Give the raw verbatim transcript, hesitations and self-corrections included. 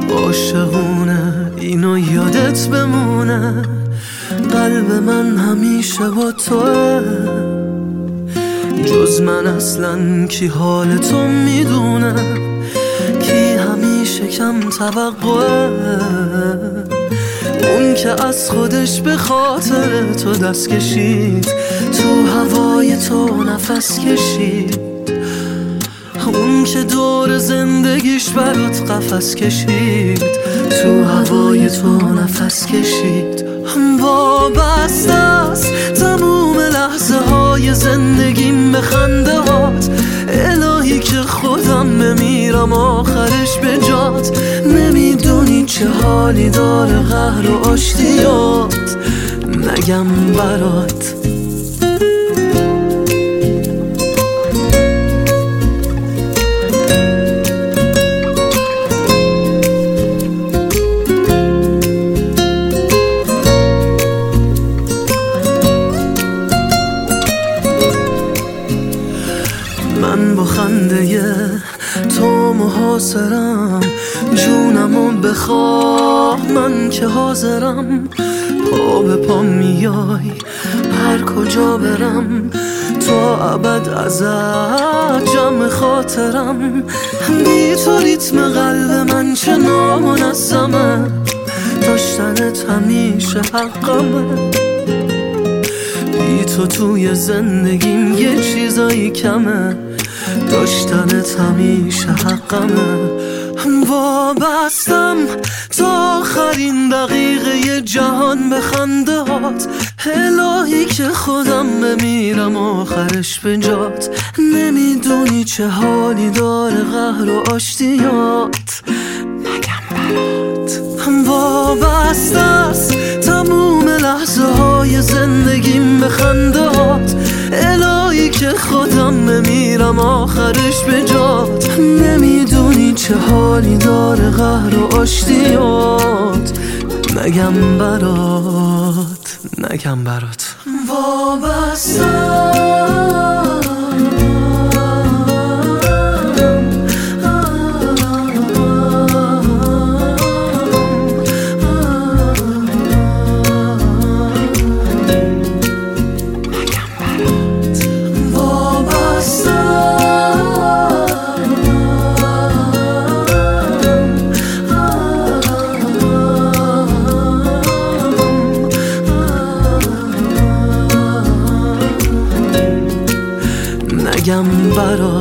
عاشقونه اینو یادت بمونه، قلب من همیشه با توه. جز من اصلا کی حال تو میدونه، کی همیشه کم توقعه. اون که از خودش به خاطر تو دست کشید، تو هوای تو نفس کشید. اون که دور زندگیش برات قفس کشید، تو هوای تو نفس کشید. وابسته است تموم لحظه های زندگیم به خنده هات. الهی که خودم بمیرم آخرش به جات. نمیدونی چه حالی داره قهر و آشتیات، نگم برات. من با خنده تو محاصرم، جونمو بخواه من که حاضرم. پا به پا میای هر کجا برم، تا ابد ازت جمع خاطرم. بی تو ریتم قلب من چه نامنظمه، داشتنت همیشه حقمه. بی تو توی زندگیم یه چیزایی کمه، داشتنت همیشه حقمه. وابستم تا آخرین دقیقه جهان به خنده هات. الهی که خودم بمیرم آخرش به جات. نمیدونی چه حالی داره قهر و آشتیات، نگم برات. وابسته است تموم لحظه های زندگیم به خنده هات. الهی که خودم بمیرم آخرش به جات. نمیدونی چه حالی داره قهر و آشتیات، نگم برات، نگم برات. وابستم نگم برات.